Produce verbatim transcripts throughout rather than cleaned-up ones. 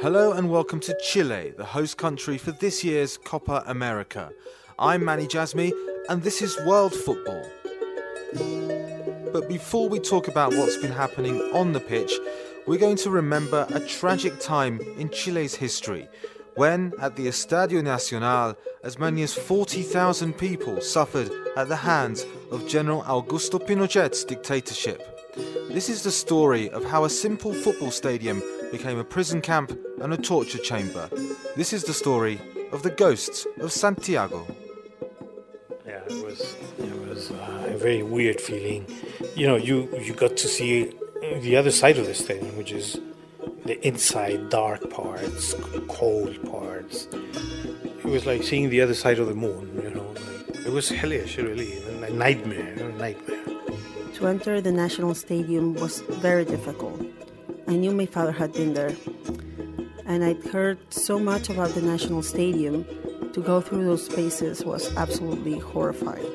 Hello and welcome to Chile, the host country for this year's Copa America. I'm Manny Jasmi and this is World Football. But before we talk about what's been happening on the pitch, we're going to remember a tragic time in Chile's history when, at the Estadio Nacional, as many as forty thousand people suffered at the hands of General Augusto Pinochet's dictatorship. This is the story of how a simple football stadium became a prison camp and a torture chamber. This is the story of the ghosts of Santiago. Yeah, it was it was uh, a very weird feeling. You know, you, you got to see the other side of the stadium, which is the inside dark parts, cold parts. It was like seeing the other side of the moon, you know. Like, it was hellish, really, a nightmare, a nightmare. To enter the National Stadium was very difficult. I knew my father had been there. And I'd heard so much about the National Stadium. To go through those spaces was absolutely horrifying.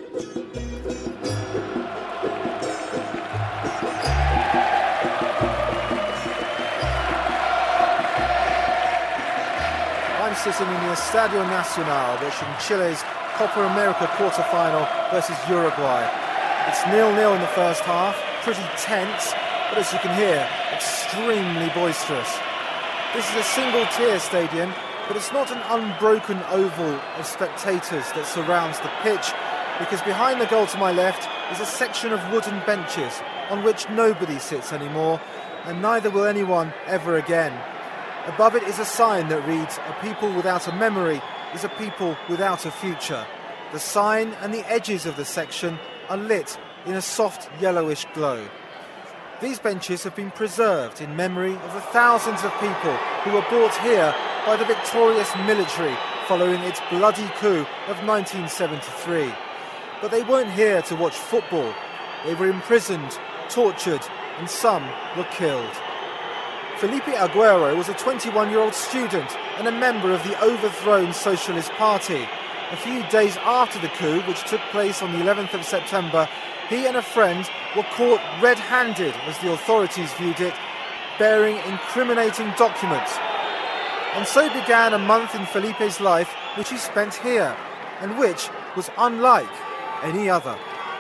I'm sitting in the Estadio Nacional watching Chile's Copa America quarter-final versus Uruguay. It's nil-nil in the first half, pretty tense, but as you can hear, extremely boisterous. This is a single-tier stadium, but it's not an unbroken oval of spectators that surrounds the pitch, because behind the goal to my left is a section of wooden benches on which nobody sits anymore, and neither will anyone ever again. Above it is a sign that reads, "A people without a memory is a people without a future." The sign and the edges of the section are lit in a soft yellowish glow. These benches have been preserved in memory of the thousands of people who were brought here by the victorious military following its bloody coup of nineteen seventy-three. But they weren't here to watch football. They were imprisoned, tortured, and some were killed. Felipe Aguero was a twenty-one-year-old student and a member of the overthrown Socialist Party. A few days after the coup, which took place on the eleventh of September, he and a friend were caught red-handed, as the authorities viewed it, bearing incriminating documents. And so began a month in Felipe's life which he spent here, and which was unlike any other.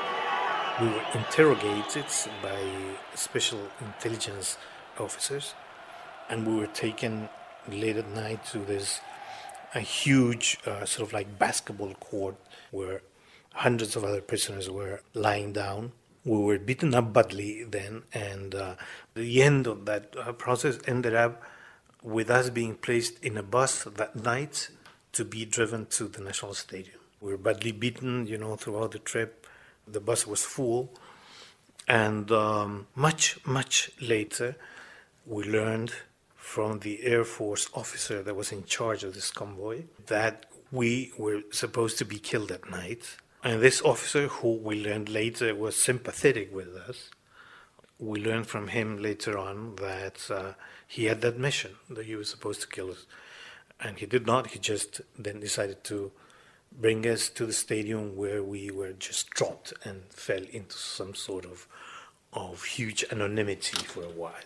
We were interrogated by special intelligence officers, and we were taken late at night to this a huge uh, sort of like basketball court where hundreds of other prisoners were lying down. We were beaten up badly then, and uh, the end of that uh, process ended up with us being placed in a bus that night to be driven to the National Stadium. We were badly beaten, you know, throughout the trip. The bus was full, and um, much, much later, we learned from the Air Force officer that was in charge of this convoy that we were supposed to be killed at night. And this officer, who we learned later was sympathetic with us, we learned from him later on that uh, he had that mission, that he was supposed to kill us. And he did not. He just then decided to bring us to the stadium where we were just dropped and fell into some sort of, of huge anonymity for a while.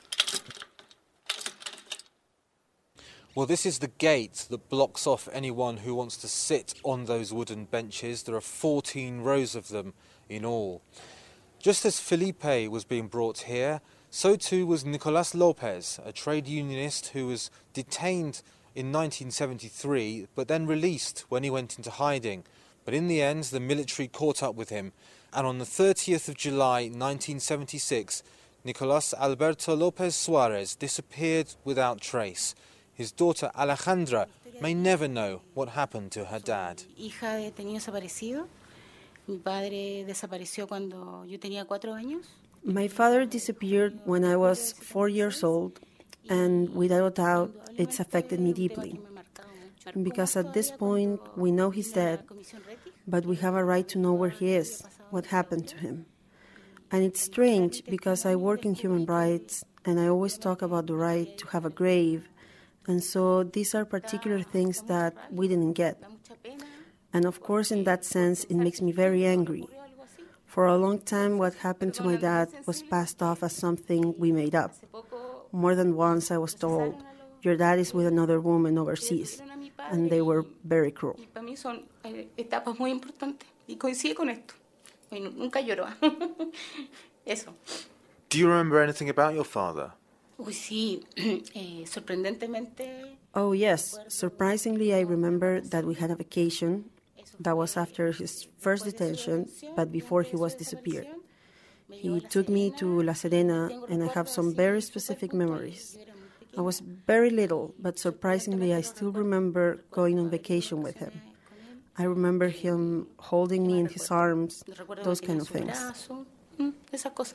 Well, this is the gate that blocks off anyone who wants to sit on those wooden benches. There are fourteen rows of them in all. Just as Felipe was being brought here, so too was Nicolas Lopez, a trade unionist who was detained in nineteen seventy-three, but then released when he went into hiding. But in the end, the military caught up with him, and on the thirtieth of July nineteen seventy-six, Nicolas Alberto Lopez Suarez disappeared without trace. His daughter Alejandra may never know what happened to her dad. Hija de niño desaparecido. Mi padre desapareció cuando yo tenía cuatro años. My father disappeared when I was four years old, and without doubt, it's affected me deeply. Because at this point, we know he's dead, but we have a right to know where he is, what happened to him. And it's strange because I work in human rights, and I always talk about the right to have a grave. And so these are particular things that we didn't get. And of course, in that sense, it makes me very angry. For a long time, what happened to my dad was passed off as something we made up. More than once I was told, your dad is with another woman overseas, and they were very cruel. Y para mí son eh, etapas muy importantes y coincide con esto. Y nu- nunca lloró. Eso. Do you remember anything about your father? Uy, sí, eh, sorprendentemente. Oh, yes. Surprisingly, I remember that we had a vacation. That was after his first detention, but before he was disappeared. He took me to La Serena, and I have some very specific memories. I was very little, but surprisingly, I still remember going on vacation with him. I remember him holding me in his arms, Recuerdo those que kind tenía of su things. brazo, mm, esas cosas.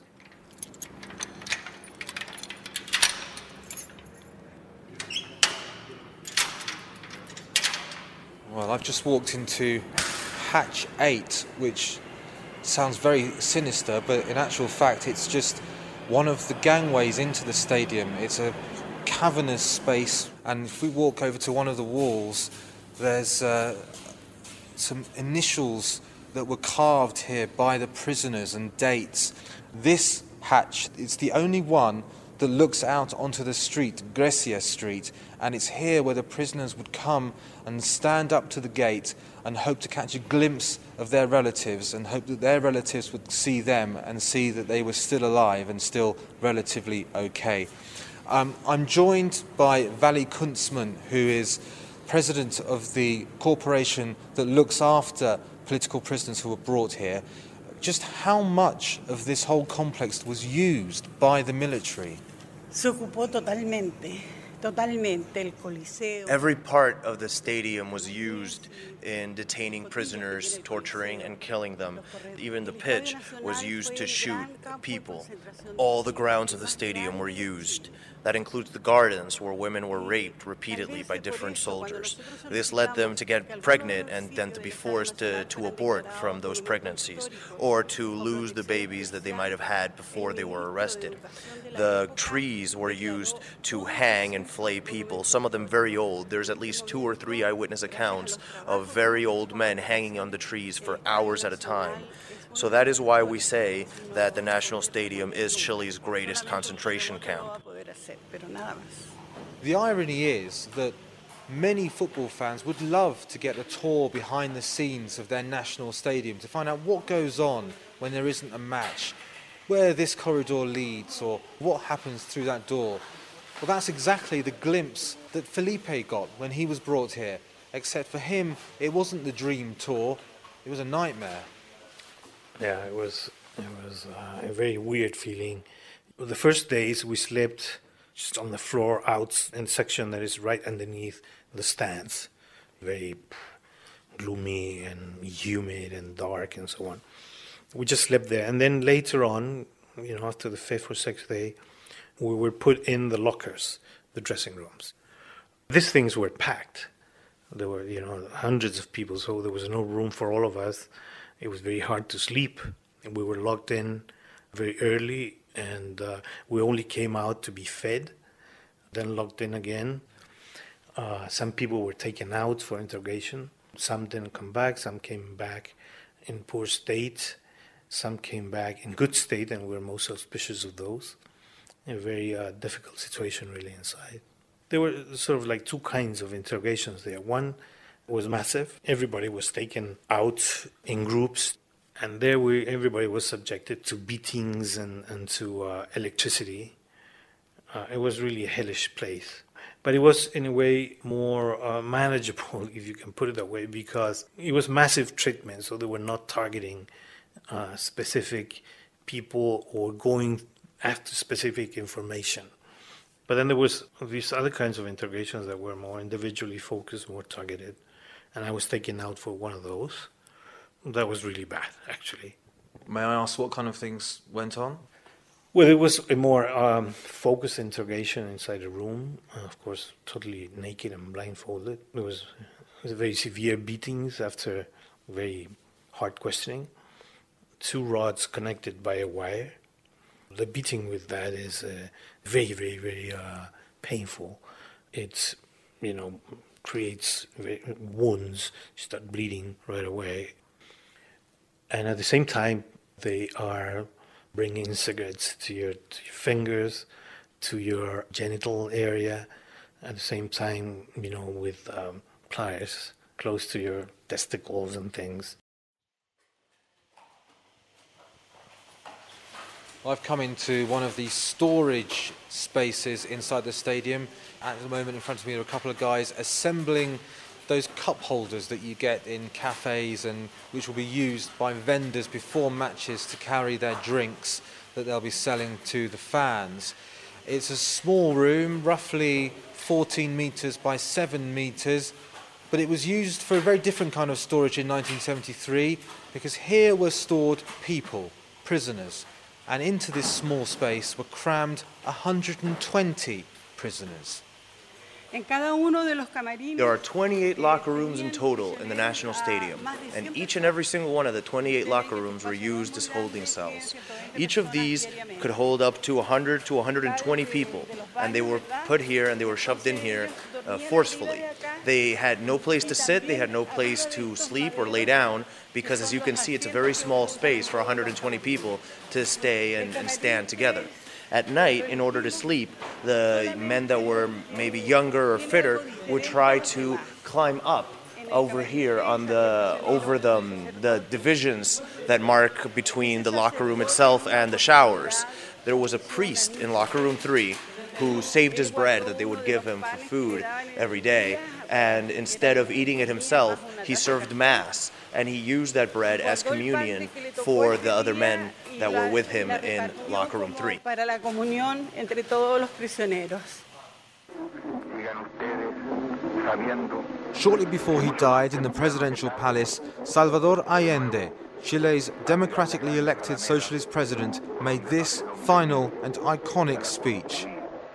Well, I've just walked into Hatch eight, which sounds very sinister, but in actual fact it's just one of the gangways into the stadium. It's a cavernous space, and if we walk over to one of the walls, there's uh, some initials that were carved here by the prisoners and dates. This hatch is the only one that looks out onto the street, Grecia Street, and it's here where the prisoners would come and stand up to the gate and hope to catch a glimpse of their relatives and hope that their relatives would see them and see that they were still alive and still relatively okay. Um, I'm joined by Vali Kuntsman, who is president of the corporation that looks after political prisoners who were brought here. Just how much of this whole complex was used by the military? Se ocupó totalmente, totalmente el Coliseo. Every part of the stadium was used in detaining prisoners, torturing and killing them. Even the pitch was used to shoot people. All the grounds of the stadium were used. That includes the gardens where women were raped repeatedly by different soldiers. This led them to get pregnant and then to be forced to, to abort from those pregnancies or to lose the babies that they might have had before they were arrested. The trees were used to hang and flay people, some of them very old. There's at least two or three eyewitness accounts of very old men hanging on the trees for hours at a time. So that is why we say that the National Stadium is Chile's greatest concentration camp. The irony is that many football fans would love to get a tour behind the scenes of their national stadium to find out what goes on when there isn't a match, where this corridor leads or what happens through that door. Well, that's exactly the glimpse that Felipe got when he was brought here, except for him it wasn't the dream tour, it was a nightmare. Yeah, it was it was uh, a very weird feeling. The first days we slept just on the floor out in the section that is right underneath the stands. Very gloomy and humid and dark and so on. We just slept there. And then later on, you know, after the fifth or sixth day, we were put in the lockers, the dressing rooms. These things were packed. There were, you know, hundreds of people, so there was no room for all of us. It was very hard to sleep, and we were locked in very early, and uh, we only came out to be fed, then locked in again. Uh, some people were taken out for interrogation. Some didn't come back. Some came back in poor state. Some came back in good state, and we were most suspicious of those. A very uh, difficult situation, really, inside. There were sort of like two kinds of interrogations there. One was massive. Everybody was taken out in groups, and there we everybody was subjected to beatings and, and to uh, electricity. Uh, it was really a hellish place. But it was, in a way, more uh, manageable, if you can put it that way, because it was massive treatment, so they were not targeting uh, specific people or going after specific information. But then there was these other kinds of interrogations that were more individually focused, more targeted. And I was taken out for one of those. That was really bad, actually. May I ask what kind of things went on? Well, it was a more um, focused interrogation inside a room, uh, of course, totally naked and blindfolded. There was, it was very severe beatings after very hard questioning. Two rods connected by a wire. The beating with that is uh, very, very, very uh, painful. It's, you know, creates wounds, you start bleeding right away. And at the same time, they are bringing cigarettes to your, to your fingers, to your genital area, at the same time, you know, with um, pliers close to your testicles and things. I've come into one of the storage spaces inside the stadium. At the moment in front of me are a couple of guys assembling those cup holders that you get in cafes and which will be used by vendors before matches to carry their drinks that they'll be selling to the fans. It's a small room, roughly fourteen metres by seven metres, but it was used for a very different kind of storage in nineteen seventy-three because here were stored people, prisoners, and into this small space were crammed one hundred twenty prisoners. There are twenty-eight locker rooms in total in the National Stadium, and each and every single one of the twenty-eight locker rooms were used as holding cells. Each of these could hold up to one hundred to one hundred twenty people, and they were put here and they were shoved in here uh, forcefully. They had no place to sit, they had no place to sleep or lay down, because as you can see, it's a very small space for one hundred twenty people to stay and, and stand together. At night, in order to sleep, the men that were maybe younger or fitter would try to climb up over here on the over the the divisions that mark between the locker room itself and the showers. There was a priest in locker room three who saved his bread that they would give him for food every day, and instead of eating it himself, he served mass, and he used that bread as communion for the other men that were with him in locker room three. Shortly before he died in the presidential palace, Salvador Allende, Chile's democratically elected socialist president, made this final and iconic speech.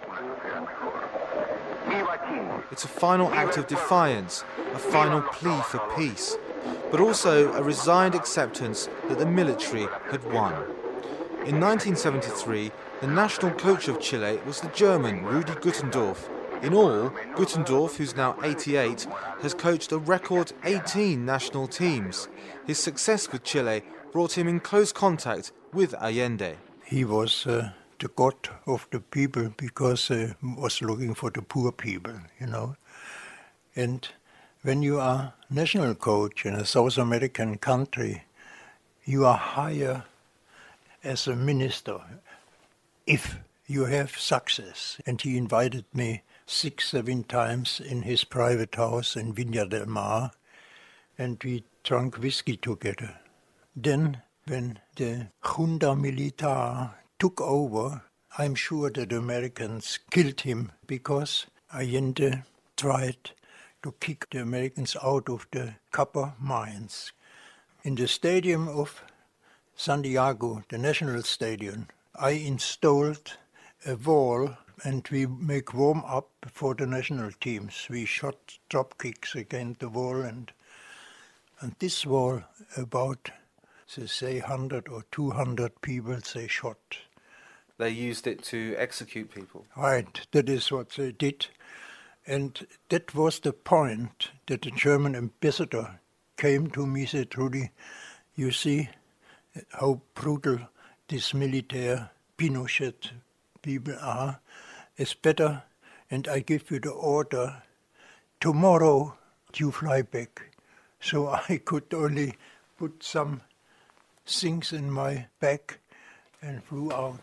It's a final act of defiance, a final plea for peace, but also a resigned acceptance that the military had won. In nineteen seventy-three, the national coach of Chile was the German Rudi Guttendorf. In all, Guttendorf, who's now eighty-eight, has coached a record eighteen national teams. His success with Chile brought him in close contact with Allende. He was uh, the god of the people because he uh, was looking for the poor people, you know. And when you are national coach in a South American country, you are higher as a minister if you have success. And he invited me six, seven times in his private house in Viña del Mar, and we drank whiskey together. Then, when the Junta Militar took over, I'm sure that the Americans killed him because Allende tried to kick the Americans out of the copper mines. In the stadium of Santiago, the national stadium, I installed a wall and we make warm up for the national teams. We shot drop kicks against the wall, and and this wall, about, they say, one hundred or two hundred people they shot. They used it to execute people. Right, that is what they did. And that was the point that the German ambassador came to me and said, Rudi, you see how brutal these military Pinochet people are. It's better, and I give you the order, tomorrow you fly back. So I could only put some things in my bag and flew out.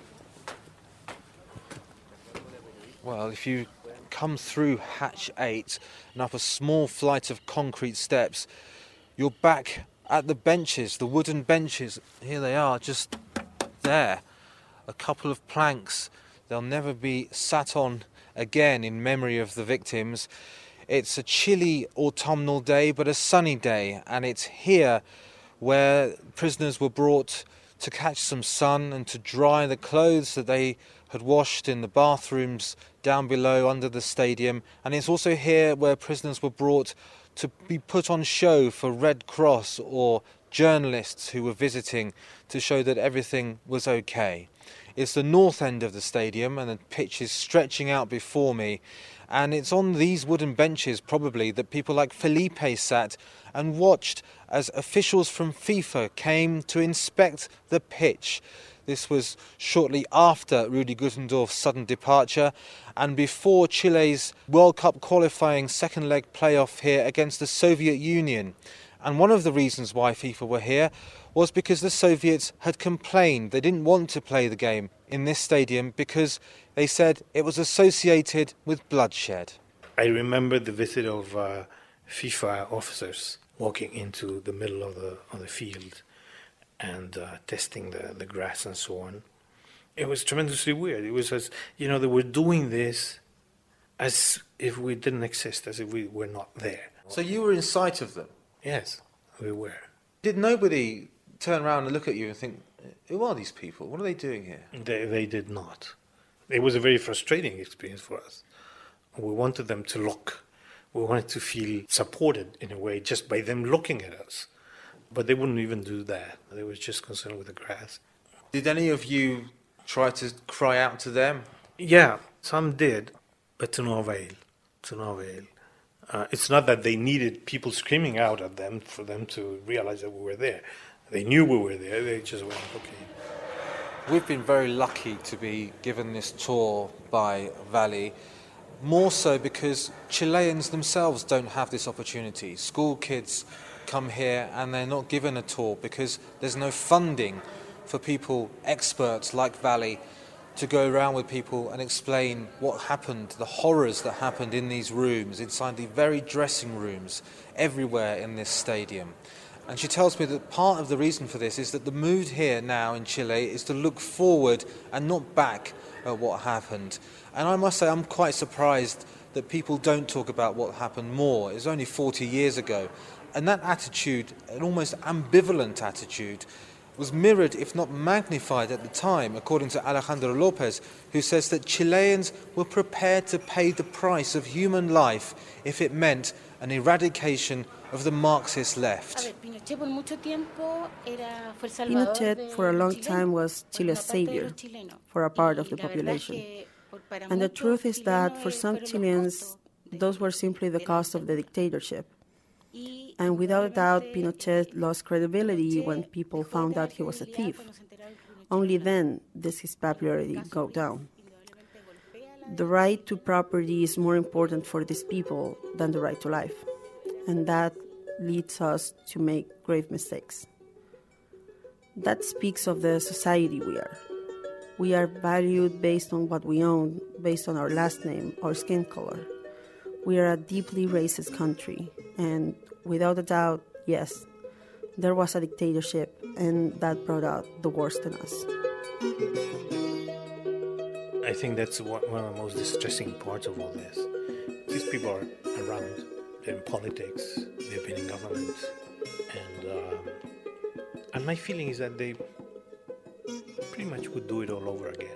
Well, if you come through hatch eight and up a small flight of concrete steps, you're back at the benches, the wooden benches. Here they are, just there. A couple of planks. They'll never be sat on again in memory of the victims. It's a chilly autumnal day, but a sunny day, and it's here where prisoners were brought to catch some sun and to dry the clothes that they had washed in the bathrooms down below under the stadium. And it's also here where prisoners were brought to be put on show for Red Cross or journalists who were visiting to show that everything was okay. It's the north end of the stadium, and the pitch is stretching out before me, and it's on these wooden benches probably that people like Felipe sat and watched as officials from FIFA came to inspect the pitch. This was shortly after Rudi Guttendorf's sudden departure and before Chile's World Cup qualifying second leg playoff here against the Soviet Union. And one of the reasons why FIFA were here was because the Soviets had complained they didn't want to play the game in this stadium because they said it was associated with bloodshed. I remember the visit of uh, FIFA officers walking into the middle of the, of the field and uh, testing the, the grass and so on. It was tremendously weird. It was as, you know, they were doing this as if we didn't exist, as if we were not there. So you were in sight of them? Yes, we were. Did nobody turn around and look at you and think, who are these people? What are they doing here? They, they did not. It was a very frustrating experience for us. We wanted them to look. We wanted to feel supported in a way just by them looking at us. But they wouldn't even do that. They were just concerned with the grass. Did any of you try to cry out to them? Yeah, some did, but to no avail. To no avail. Uh, it's not that they needed people screaming out at them for them to realize that we were there. They knew we were there. They just went, okay. We've been very lucky to be given this tour by Vali, more so because Chileans themselves don't have this opportunity. School kids come here and they're not given a tour because there's no funding for people, experts like Vali, to go around with people and explain what happened, the horrors that happened in these rooms, inside the very dressing rooms, everywhere in this stadium. And she tells me that part of the reason for this is that the mood here now in Chile is to look forward and not back at what happened. And I must say I'm quite surprised that people don't talk about what happened more. It was only forty years ago. And that attitude, an almost ambivalent attitude, was mirrored, if not magnified at the time, according to Alejandro Lopez, who says that Chileans were prepared to pay the price of human life if it meant an eradication of the Marxist left. Pinochet, for a long time, was Chile's savior for a part of the population. And the truth is that for some Chileans, those were simply the cost of the dictatorship. And without a doubt, Pinochet lost credibility when people found out he was a thief. Only then does his popularity go down. The right to property is more important for these people than the right to life. And that leads us to make grave mistakes. That speaks of the society we are. We are valued based on what we own, based on our last name, our skin color. We are a deeply racist country, and without a doubt, yes, there was a dictatorship, and that brought out the worst in us. I think that's one of the most distressing parts of all this. These people are around, they're in politics, they've been in government, and, uh, and my feeling is that they pretty much would do it all over again.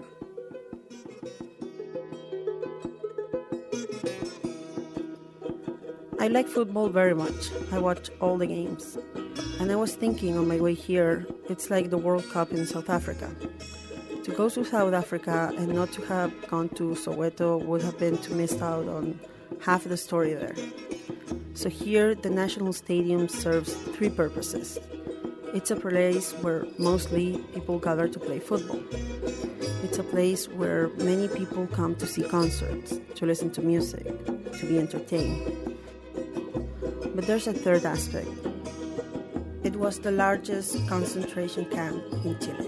I like football very much. I watch all the games. And I was thinking on my way here, it's like the World Cup in South Africa. To go to South Africa and not to have gone to Soweto would have been to miss out on half the story there. So here, the National Stadium serves three purposes. It's a place where mostly people gather to play football. It's a place where many people come to see concerts, to listen to music, to be entertained. But there's a third aspect. It was the largest concentration camp in Chile.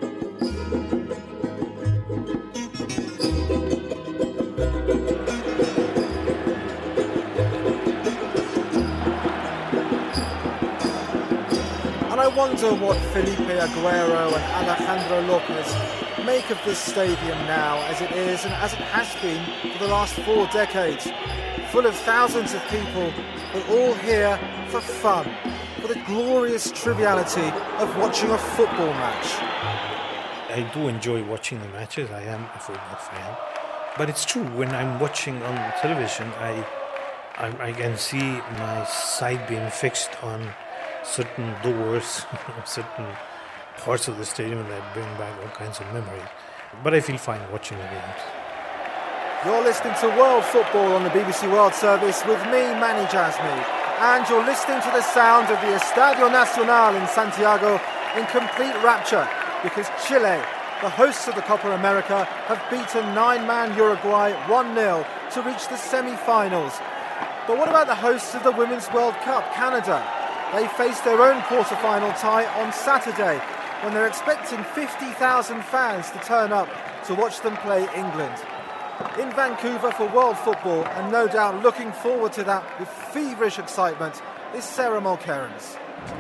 And I wonder what Felipe Aguero and Alejandro Lopez make of this stadium now as it is and as it has been for the last four decades. Full of thousands of people, but all here for fun, for the glorious triviality of watching a football match. I do enjoy watching the matches. I am a football fan. But it's true, when I'm watching on television, I, I, I can see my sight being fixed on certain doors, certain parts of the stadium that bring back all kinds of memories. But I feel fine watching the games. You're listening to World Football on the B B C World Service with me, Manny Jasmi. And you're listening to the sound of the Estadio Nacional in Santiago in complete rapture because Chile the hosts of the Copa America have beaten nine-man Uruguay one nil to reach the semi-finals. But what about the hosts of the Women's World Cup, Canada? They face their own quarter-final tie on Saturday, when they're expecting fifty thousand fans to turn up to watch them play England. In Vancouver for World Football, and no doubt looking forward to that with feverish excitement, is Sarah Mulcairns.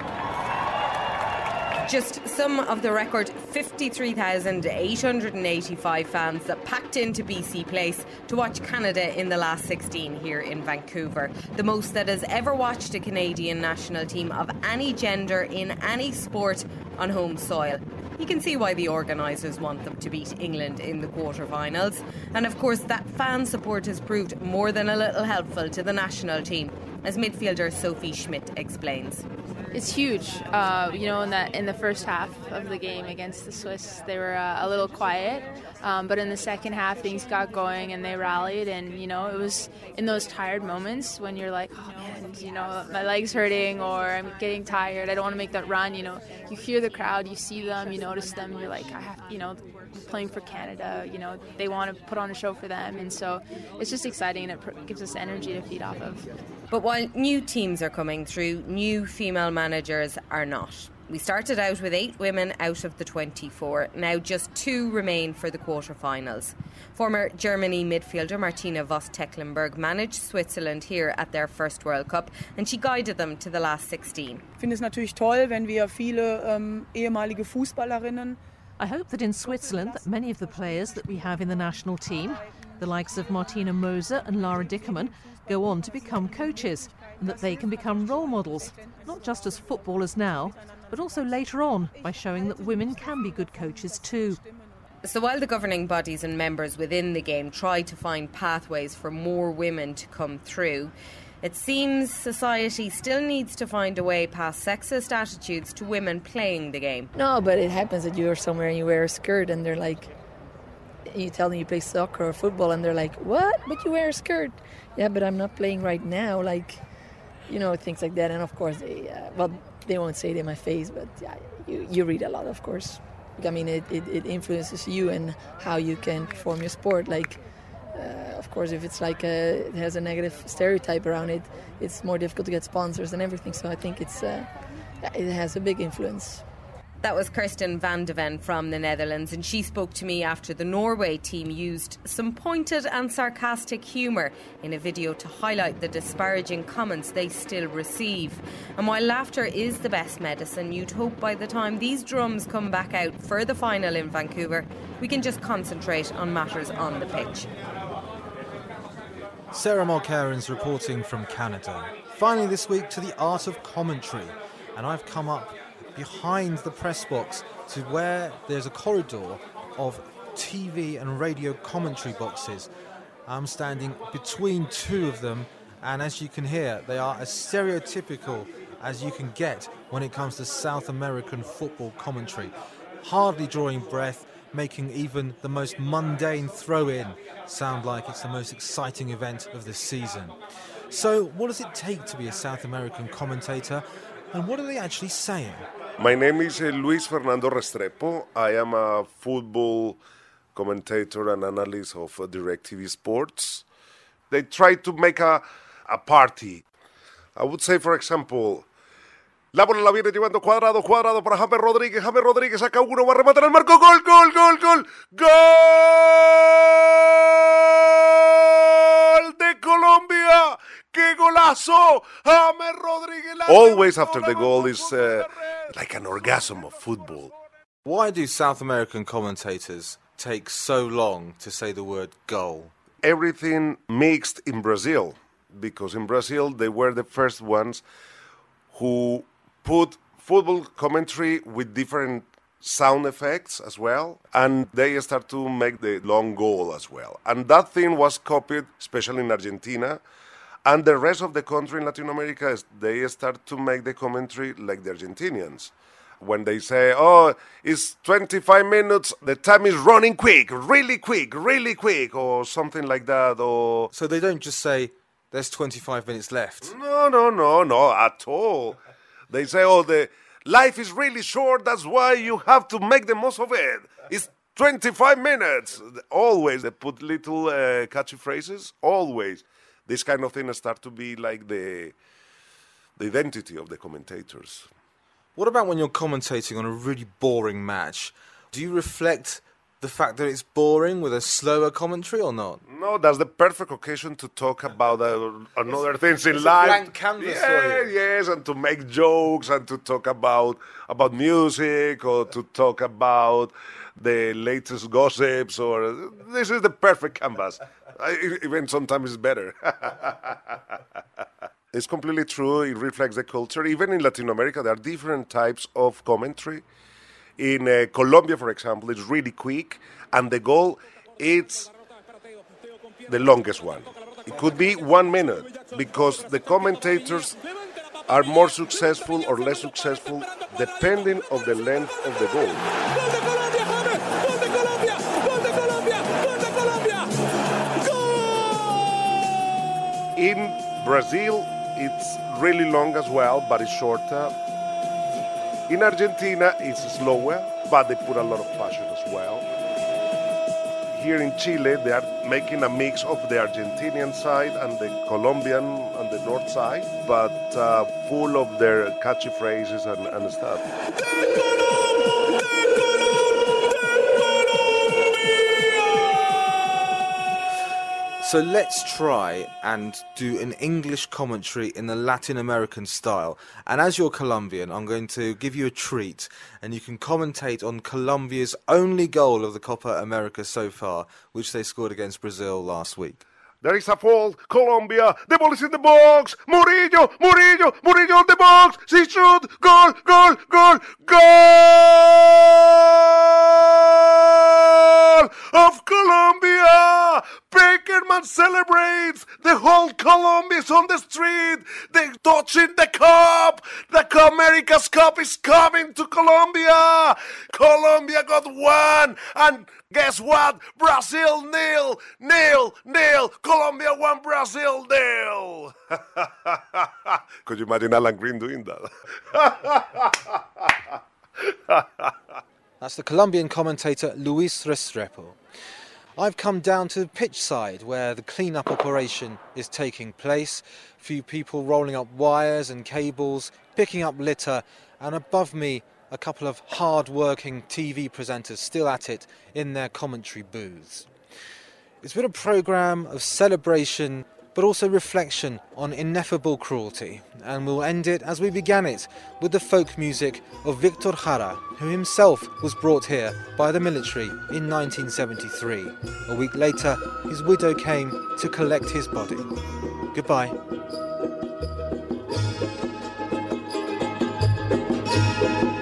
Just some of the record fifty-three thousand eight hundred eighty-five fans that packed into B C Place to watch Canada in the last sixteen here in Vancouver. The most that has ever watched a Canadian national team of any gender in any sport on home soil. You can see why the organisers want them to beat England in the quarter-finals. And of course that fan support has proved more than a little helpful to the national team, as midfielder Sophie Schmidt explains. It's huge. Uh, you know, in that in the first half of the game against the Swiss, they were uh, a little quiet. Um, but in the second half, things got going and they rallied. And, you know, it was in those tired moments when you're like, oh, man, you know, my leg's hurting or I'm getting tired. I don't want to make that run. You know, you hear the crowd, you see them, you notice them. You're like, I have, you know, playing for Canada. You know, they want to put on a show for them. And so it's just exciting and it pr- gives us energy to feed off of. But while new teams are coming through, new female managers are not. We started out with eight women out of the twenty-four. Now just two remain for the quarter-finals. Former Germany midfielder Martina Voss-Tecklenburg managed Switzerland here at their first World Cup, and she guided them to the last sixteen. Ich finde es natürlich toll, wenn wir viele ähm, ehemalige Fußballerinnen. I hope that in Switzerland, that many of the players that we have in the national team, the likes of Martina Moser and Lara Dickerman, go on to become coaches, and that they can become role models, not just as footballers now, but also later on by showing that women can be good coaches too. So while the governing bodies and members within the game try to find pathways for more women to come through, it seems society still needs to find a way past sexist attitudes to women playing the game. No, but it happens that you're somewhere and you wear a skirt and they're like, you tell them you play soccer or football and they're like, what? But you wear a skirt. Yeah, but I'm not playing right now. Like, you know, things like that. And of course, they, uh, well, they won't say it in my face, but yeah, you, you read a lot, of course. I mean, it, it, it influences you and how you can perform your sport. Like, uh, of course, if it's like a, it has a negative stereotype around it, it's more difficult to get sponsors and everything. So I think it's uh, it has a big influence. That was Kirsten van de Ven from the Netherlands, and she spoke to me after the Norway team used some pointed and sarcastic humour in a video to highlight the disparaging comments they still receive. And while laughter is the best medicine, you'd hope by the time these drums come back out for the final in Vancouver, we can just concentrate on matters on the pitch. Sarah Mulcairns reporting from Canada. Finally this week to the art of commentary, and I've come up behind the press box to where there's a corridor of T V and radio commentary boxes. I'm standing between two of them, and as you can hear, they are as stereotypical as you can get when it comes to South American football commentary. Hardly drawing breath, making even the most mundane throw-in sound like it's the most exciting event of the season. So what does it take to be a South American commentator, and what are they actually saying? My name is uh, Luis Fernando Restrepo. I am a football commentator and analyst of uh, DirecTV Sports. They try to make a, a party. I would say, for example, la bola la viene llevando Cuadrado, Cuadrado para James Rodríguez, James Rodríguez saca uno, va a rematar al marco, gol, gol, gol, gol, gol de Colombia. ¡Qué golazo! James Rodríguez. Always after the goal is uh, like an orgasm of football. Why do South American commentators take so long to say the word goal? Everything mixed in Brazil, because in Brazil they were the first ones who put football commentary with different sound effects as well, and they start to make the long goal as well. And that thing was copied, especially in Argentina. And the rest of the country in Latin America, they start to make the commentary like the Argentinians. When they say, oh, it's twenty-five minutes, the time is running quick, really quick, really quick, or something like that. Or So they don't just say, there's twenty-five minutes left. No, no, no, no, at all. They say, oh, the life is really short, that's why you have to make the most of it. It's twenty-five minutes. Always they put little uh, catchy phrases. Always, this kind of thing start to be like the the identity of the commentators. What about when you're commentating on a really boring match? Do you reflect the fact that it's boring with a slower commentary or not? No, that's the perfect occasion to talk about uh, another it's, things in it's life. A blank canvas yeah, for you. Yes, and to make jokes and to talk about about music or to talk about the latest gossips. Or this is the perfect canvas. I, even sometimes it's better. It's completely true. It reflects the culture. Even in Latin America, there are different types of commentary. In uh, Colombia, for example, it's really quick, and the goal it's the longest one. It could be one minute, because the commentators are more successful or less successful depending on the length of the goal. In Brazil, it's really long as well, but it's shorter. In Argentina, it's slower, but they put a lot of passion as well. Here in Chile, they are making a mix of the Argentinian side and the Colombian and the north side, but uh, full of their catchy phrases and, and stuff. So let's try and do an English commentary in the Latin American style. And as you're Colombian, I'm going to give you a treat, and you can commentate on Colombia's only goal of the Copa America so far, which they scored against Brazil last week. There is a fault. Colombia. The ball is in the box. Murillo, Murillo, Murillo in the box. She shoot. Goal, goal, goal, goal of Colombia. Beckerman celebrates. The whole Colombia is on the street. They're touching the cup. The America's Cup is coming to Colombia. Colombia got one. And guess what? Brazil nil, nil, nil. Colombia won, Brazil nil. Could you imagine Alan Green doing that? That's the Colombian commentator Luis Restrepo. I've come down to the pitch side where the clean-up operation is taking place. A few people rolling up wires and cables, picking up litter, and above me a couple of hard-working T V presenters still at it in their commentary booths. It's been a programme of celebration but also reflection on ineffable cruelty, and we'll end it as we began it with the folk music of Victor Jara, who himself was brought here by the military in nineteen seventy-three. A week later, his widow came to collect his body. Goodbye.